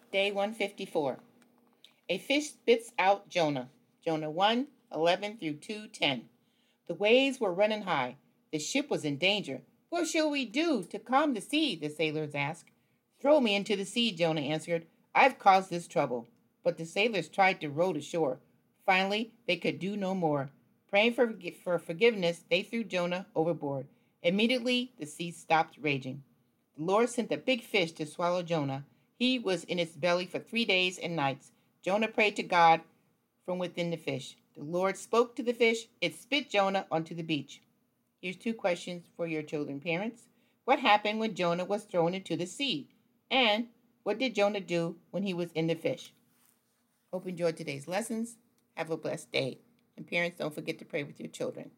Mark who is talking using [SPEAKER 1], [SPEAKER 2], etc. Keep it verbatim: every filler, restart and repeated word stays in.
[SPEAKER 1] Day one fifty-four. A fish spits out Jonah. Jonah one, eleven through two ten. The waves were running high. The ship was in danger. What shall we do to calm the sea? The sailors asked. Throw me into the sea, Jonah answered. I've caused this trouble. But the sailors tried to row to shore. Finally, they could do no more. Praying for, for forgiveness, they threw Jonah overboard. Immediately, the sea stopped raging. The Lord sent a big fish to swallow Jonah. He was in its belly for three days and nights. Jonah prayed to God from within the fish. The Lord spoke to the fish. It spit Jonah onto the beach. Here's two questions for your children, parents. What happened when Jonah was thrown into the sea? And what did Jonah do when he was in the fish? Hope you enjoyed today's lessons. Have a blessed day. And parents, don't forget to pray with your children.